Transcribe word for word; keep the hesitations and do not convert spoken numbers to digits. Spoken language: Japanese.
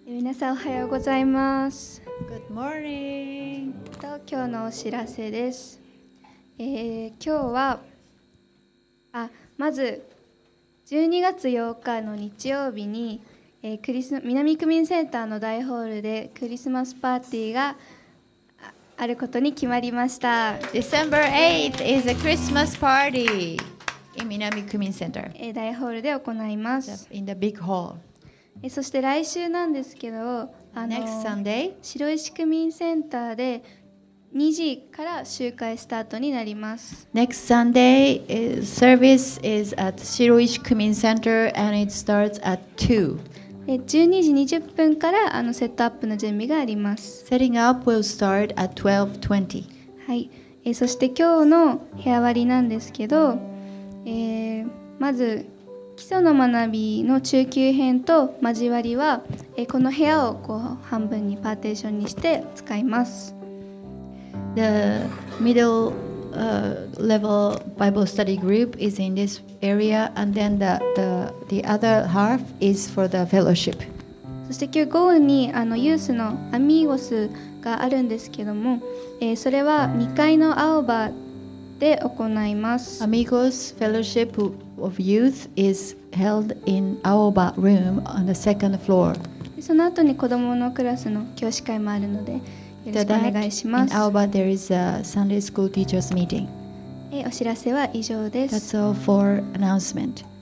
皆さんおはようございます。 Good morning. と今日のお知らせです。えー、今日はあまずじゅうにがつようかの日曜日に、えー、クリス南区民センターの大ホールでクリスマスパーティーがあることに決まりました。 December eighth is a Christmas party in Minami Kumin Center. えー、大ホールで行います。 In the big hall. えー、そして来週なんですけど、あの Next Sunday, 白石区民センターでにじから集会スタートになります。 next Sunday is, service is at Shiroishi Kumin Center and it starts at two. でじゅうにじにじゅっぷんからあのセットアップの準備があります。 Setting up will start at twelve twenty. はい、えー、そして今日の部屋割りなんですけど、えー、まず基礎の学びの中級編と交わりは、えー、この部屋をこう半分にパーテーションにして使います。 The middle uh, level Bible study group is in this area, and then the, the, the other half is for the fellowship. そして今日午後にあのユースのアミーゴスがあるんですけども、えー、それはにかいの青葉で行います。 Amigos Fellowship of Youth is held in Aoba room on the second floor. その後に子どものクラスの教師会もあるのでよろしくお願いしま In す。 Aoba there is a Sunday school teachers meeting. えーお知らせは以上です。 That's all for announcement.